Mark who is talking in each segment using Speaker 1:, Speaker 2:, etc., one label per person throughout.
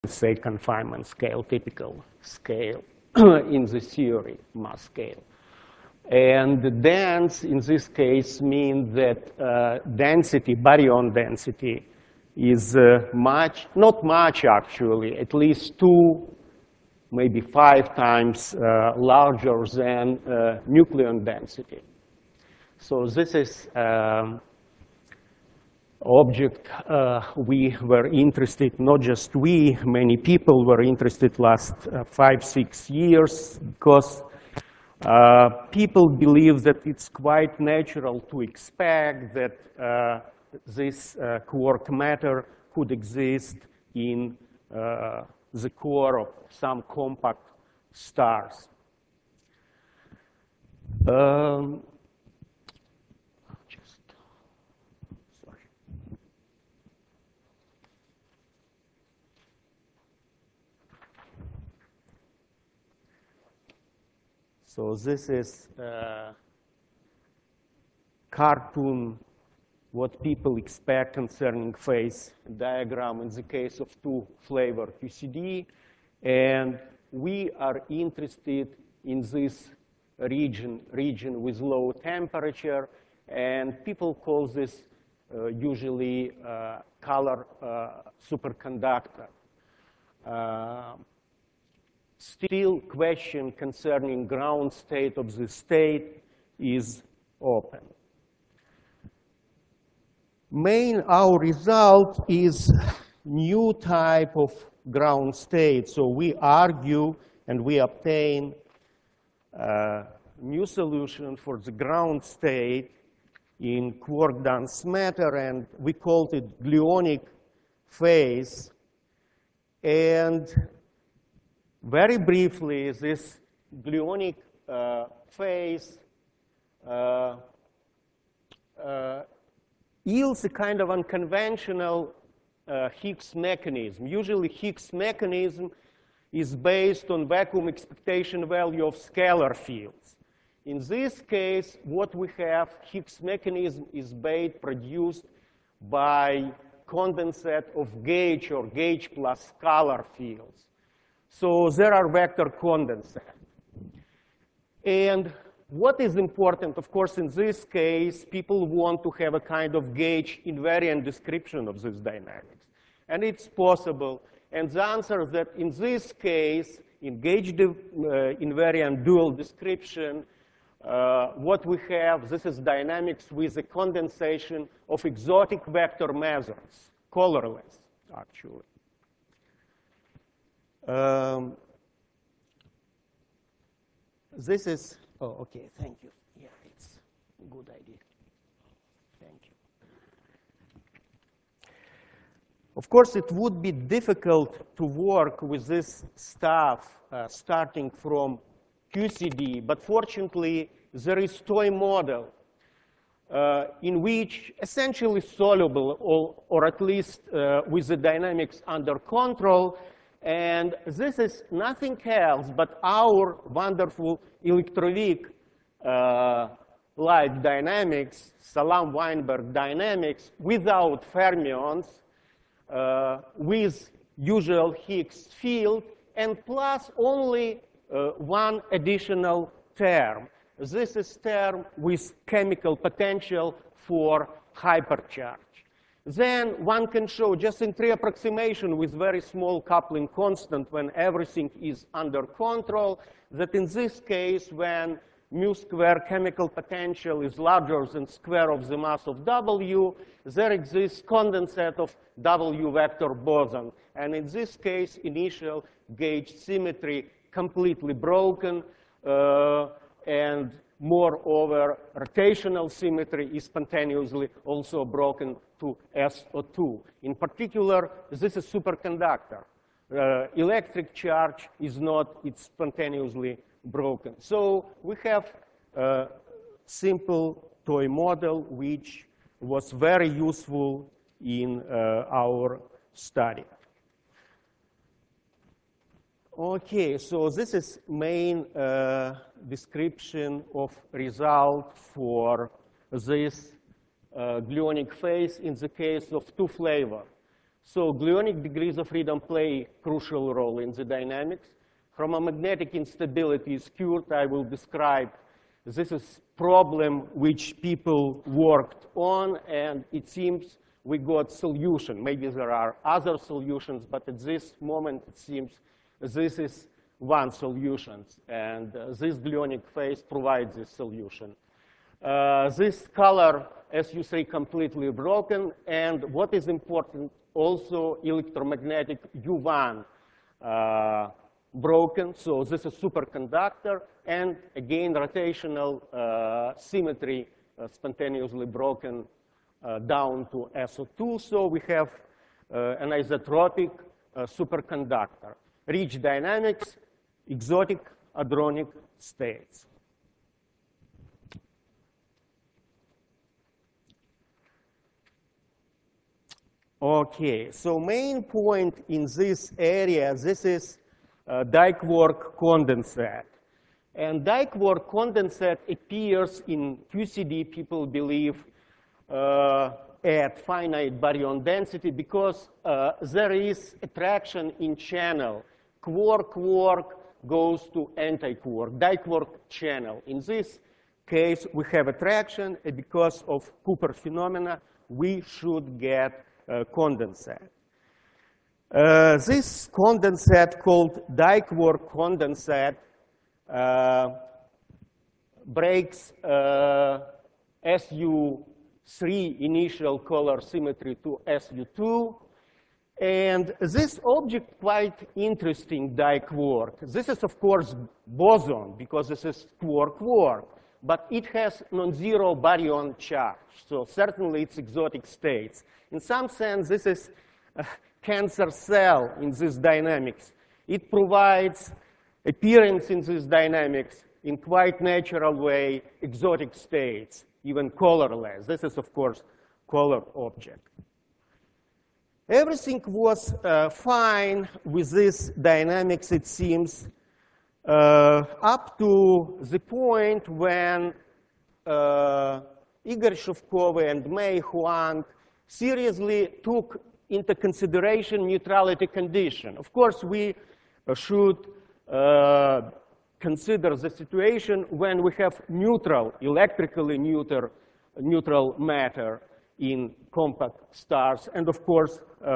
Speaker 1: say confinement scale, typical scale in the theory, mass scale. And the dense, in this case, means that density, baryon density, is not much actually, at least 2, maybe 5 times larger than nucleon density. So this is object we were interested, not just we, many people were interested last 5-6 years, because people believe that it's quite natural to expect that this quark matter could exist in the core of some compact stars. So this is cartoon, what people expect concerning phase diagram in the case of 2-flavor QCD. And we are interested in this region with low temperature. And people call this usually color superconductor. Still, question concerning ground state of the state is open. Our result is new type of ground state. So we argue and we obtain a new solution for the ground state in quark-dense matter, and we called it gluonic phase. And very briefly, this gluonic phase yields a kind of unconventional Higgs mechanism. Usually, Higgs mechanism is based on vacuum expectation value of scalar fields. In this case, what we have, Higgs mechanism is produced by condensate of gauge or gauge plus scalar fields. So there are vector condensate. And what is important, of course, in this case, people want to have a kind of gauge invariant description of this dynamics. And it's possible. And the answer is that in this case, in gauge invariant dual description, what we have, this is dynamics with a condensation of exotic vector mesons, colorless, actually. This is, oh, okay, thank you. Yeah, it's a good idea. Thank you. Of course, it would be difficult to work with this stuff starting from QCD, but fortunately, there is toy model in which essentially soluble, or at least with the dynamics under control. And this is nothing else but our wonderful electroweak light dynamics, Salam-Weinberg dynamics, without fermions, with usual Higgs field, and plus only one additional term. This is term with chemical potential for hypercharge. Then one can show just in 3 approximation with very small coupling constant when everything is under control, that in this case, when mu square chemical potential is larger than square of the mass of W, there exists condensate of W vector boson. And in this case, initial gauge symmetry completely broken, and moreover, rotational symmetry is spontaneously also broken to SO2. In particular, this is superconductor. Electric charge is not, it's spontaneously broken. So we have a simple toy model which was very useful in our study. Okay, so this is main description of result for this gluonic phase in the case of 2-flavor. So gluonic degrees of freedom play a crucial role in the dynamics. Chromomagnetic instability is cured. I will describe. This is problem which people worked on, and it seems we got solution. Maybe there are other solutions, but at this moment, it seems this is one solution, and this gluonic phase provides this solution. This color, as you say, completely broken, and what is important, also electromagnetic U1 broken, so this is superconductor, and again, rotational symmetry spontaneously broken down to SO2, so we have an isotropic superconductor. Rich dynamics, exotic hadronic states. Okay, so main point in this area, this is dike-work condensate. And dike-work condensate appears in QCD, people believe, at finite baryon density because there is attraction in channel. Quark-quark goes to anti-quark, dike-work channel. In this case, we have attraction, and because of Cooper phenomena, we should get condensate. This condensate called dike-work condensate breaks SU3 initial color symmetry to SU2. And this object quite interesting, dike-work. This is, of course, boson, because this is quark-quark. But it has non-zero baryon charge. So certainly it's exotic states. In some sense, this is a cancer cell in this dynamics. It provides appearance in this dynamics in quite natural way, exotic states, even colorless. This is, of course, color object. Everything was fine with this dynamics, it seems, up to the point when Igor Shuvkov and Mei Huang seriously took into consideration neutrality condition. Of course, we should consider the situation when we have neutral, electrically neutral matter in compact stars, and of course,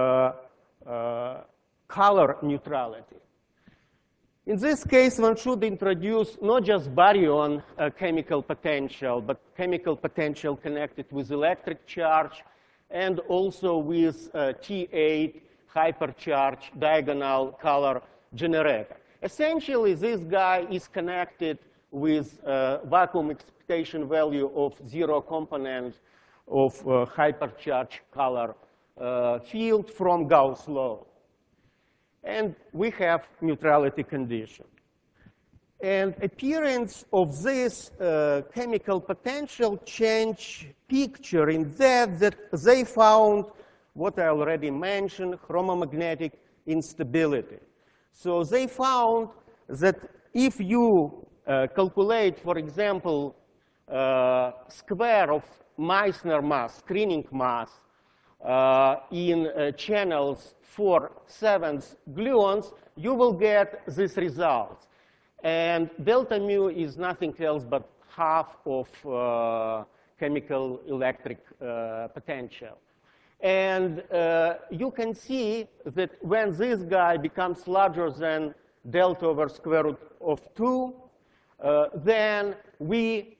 Speaker 1: color neutrality. In this case, one should introduce not just baryon chemical potential, but chemical potential connected with electric charge and also with T8 hypercharged diagonal color generator. Essentially, this guy is connected with vacuum expectation value of 0 component of hypercharged color field from Gauss law. And we have neutrality condition. And appearance of this chemical potential change picture in that they found what I already mentioned, chromomagnetic instability. So they found that if you calculate, for example, square of Meissner mass, screening mass, in channels 4/7 gluons, you will get this result. And delta mu is nothing else but half of chemical electric potential. And you can see that when this guy becomes larger than delta over square root of 2, then we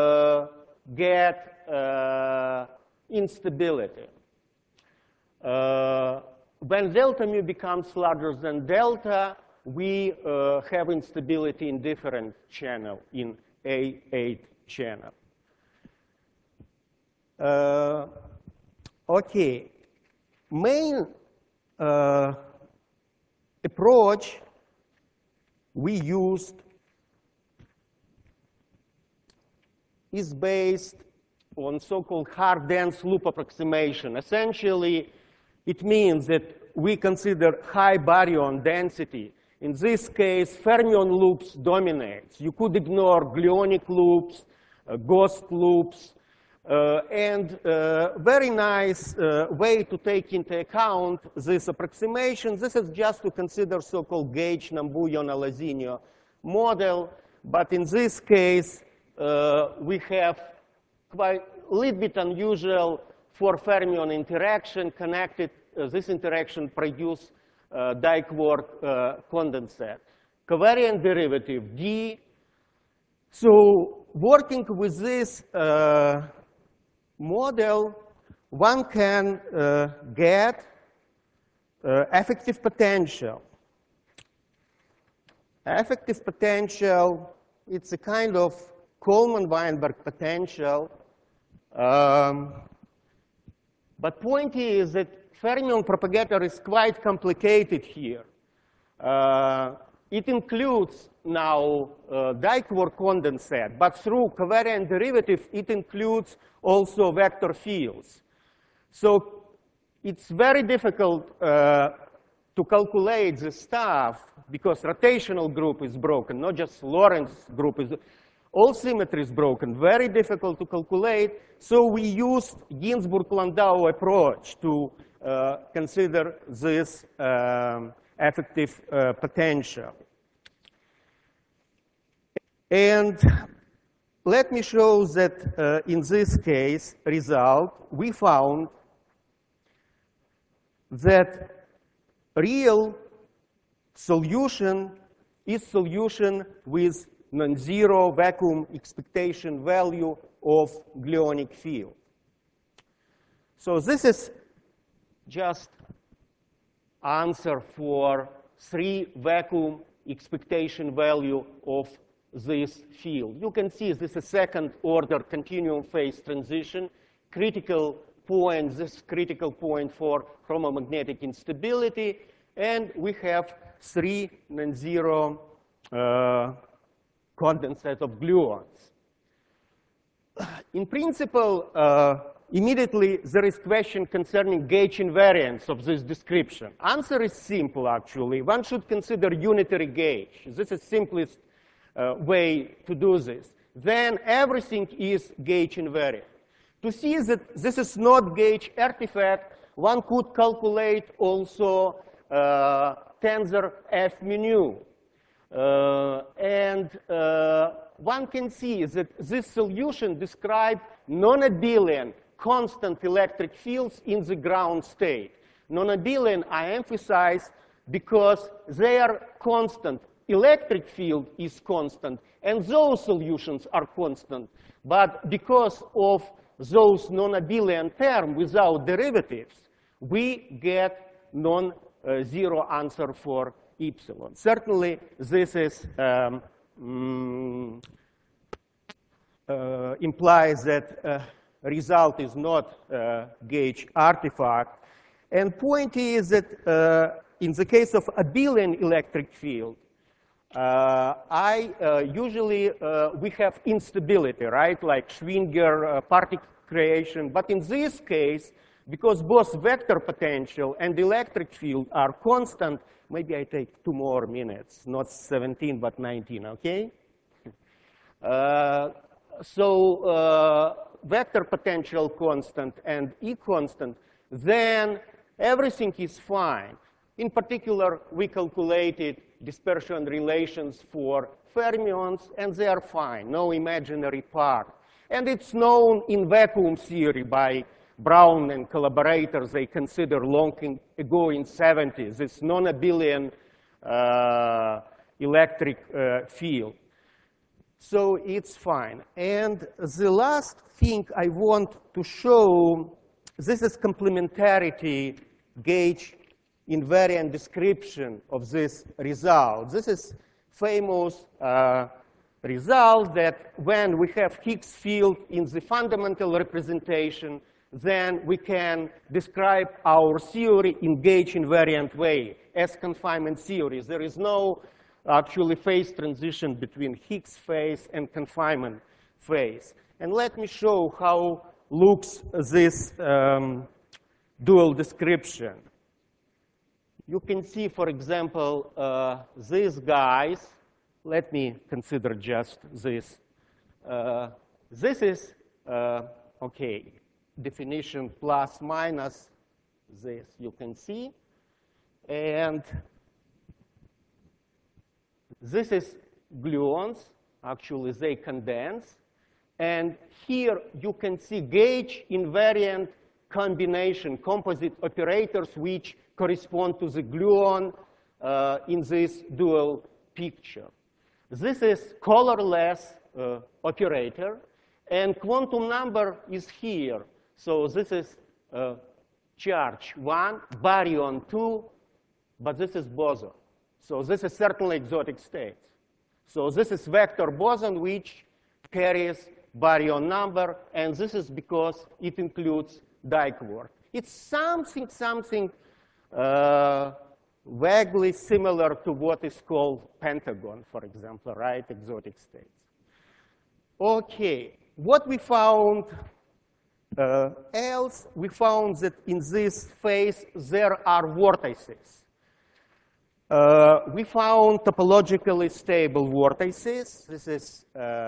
Speaker 1: get instability. When delta mu becomes larger than delta, we have instability in different channel, in A8 channel. Okay, main approach we used is based on so-called hard dense loop approximation. Essentially, it means that we consider high baryon density. In this case, fermion loops dominate. You could ignore gluonic loops, ghost loops, And very nice way to take into account this approximation. This is just to consider so-called gauge-Nambu-Yonah-Lasinio model. But in this case, we have quite a little bit unusual four fermion interaction connected. This interaction produce Dijk-Ward condensate. Covariant derivative D. So working with this model, one can get effective potential. Effective potential, it's a kind of Coleman-Weinberg potential. But point is that fermion propagator is quite complicated here. It includes now Dijk-Ward condensate, but through covariant derivative, it includes also vector fields. So it's very difficult to calculate this stuff because rotational group is broken, not just Lorentz group is. All symmetry is broken, very difficult to calculate. So we used Ginzburg-Landau approach to consider this effective potential. And let me show that in this case result, we found that real solution is solution with non-zero vacuum expectation value of gluonic field. So this is just answer for 3 vacuum expectation value of this field. You can see this is second order continuum phase transition. Critical point, this critical point for chromomagnetic instability. And we have 3 non-zero condensate of gluons. In principle, immediately there is question concerning gauge invariance of this description. Answer is simple, actually. One should consider unitary gauge. This is simplest way to do this. Then everything is gauge invariant. To see that this is not gauge artifact, one could calculate also tensor F mu. And one can see that this solution describes non-abelian constant electric fields in the ground state. Non-abelian, I emphasize, because they are constant. Electric field is constant, and those solutions are constant. But because of those non-abelian terms without derivatives, we get non-zero answer for epsilon. Certainly, this is implies that result is not gauge artifact. And point is that in the case of abelian electric field, usually we have instability, right? Like Schwinger particle creation. But in this case, because both vector potential and electric field are constant, maybe I take 2 more minutes, not 17, but 19, okay? Vector potential constant and E constant, then everything is fine. In particular, we calculated dispersion relations for fermions, and they are fine, no imaginary part. And it's known in vacuum theory by Brown and collaborators. They consider long ago in 70s this non-abelian electric field. So it's fine. And the last thing I want to show, this is complementarity gauge invariant description of this result. This is famous result that when we have Higgs field in the fundamental representation, then we can describe our theory in gauge invariant way as confinement theory. There is no actually phase transition between Higgs phase and confinement phase. And let me show how looks this dual description. You can see, for example, these guys. Let me consider just this. This is OK, definition plus minus this you can see. And this is gluons. Actually, they condense. And here you can see gauge invariant combination, composite operators which correspond to the gluon in this dual picture. This is colorless operator, and quantum number is here. So this is charge 1, baryon 2, but this is boson. So this is certainly exotic states. So this is vector boson which carries baryon number, and this is because it includes dichlor. It's something vaguely similar to what is called pentagon, for example, right? Exotic states. OK, what we found else, we found that in this phase there are vortices. We found topologically stable vortices. This is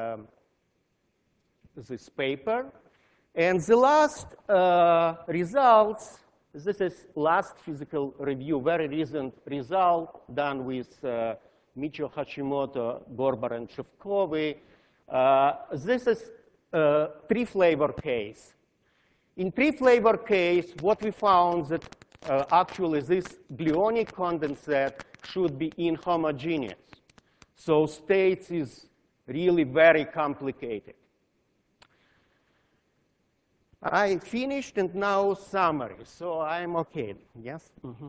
Speaker 1: this paper. And the last results, this is last physical review, very recent result done with Michio Hashimoto, Gorbar, and Shevkovi. This is three-flavor case. In three-flavor case, what we found that actually this gluonic condensate should be inhomogeneous. So states is really very complicated. I finished, and now summary. So I'm OK. Yes? Mm-hmm.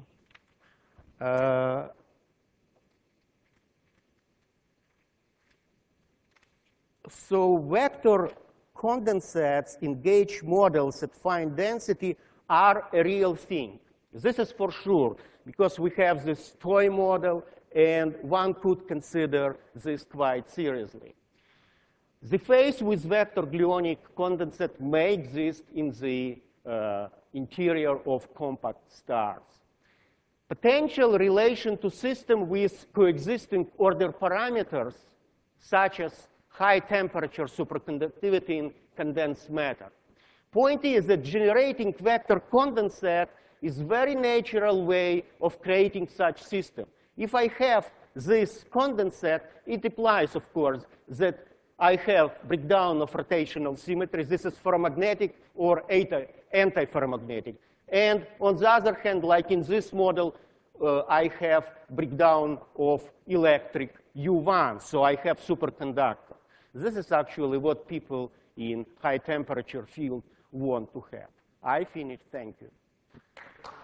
Speaker 1: So vector condensates in gauge models at fine density are a real thing. This is for sure, because we have this toy model, and one could consider this quite seriously. The phase with vector gluonic condensate may exist in the interior of compact stars. Potential relation to system with coexisting order parameters, such as high temperature superconductivity in condensed matter. Point is that generating vector condensate is a very natural way of creating such system. If I have this condensate, it implies, of course, that I have breakdown of rotational symmetry. This is ferromagnetic or anti-ferromagnetic. And on the other hand, like in this model, I have breakdown of electric U1. So I have superconductor. This is actually what people in high temperature field want to have. I finished. Thank you.